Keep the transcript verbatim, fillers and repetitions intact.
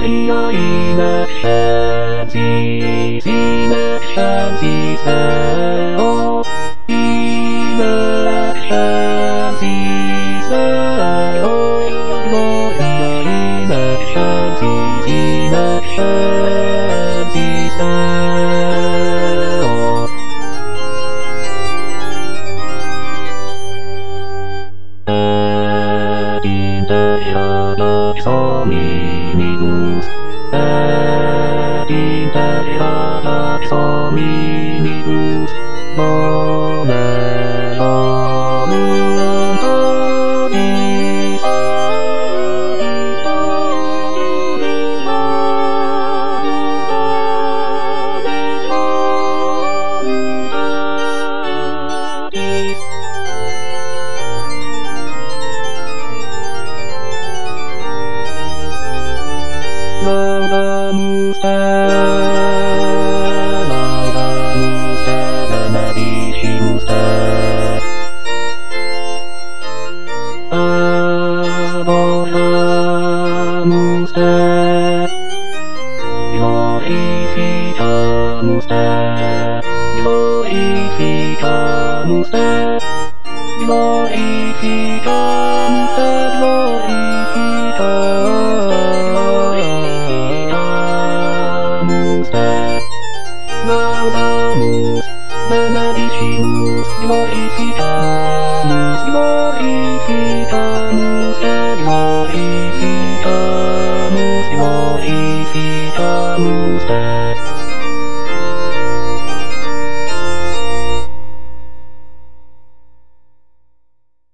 glorious chances in the chances oh in the chances oh glorious chances in the chances oh in the shadows of minibus in the shadows of minibus no matter what is Lauda musta, lauda musta, benedici musta. Adoramus te, glorificamus te, glorificamus te, glorificamus te, glorificamus te. Laudamus, benedicimus, glorificamus, glorificamus, et glorificamus, glorificamus te.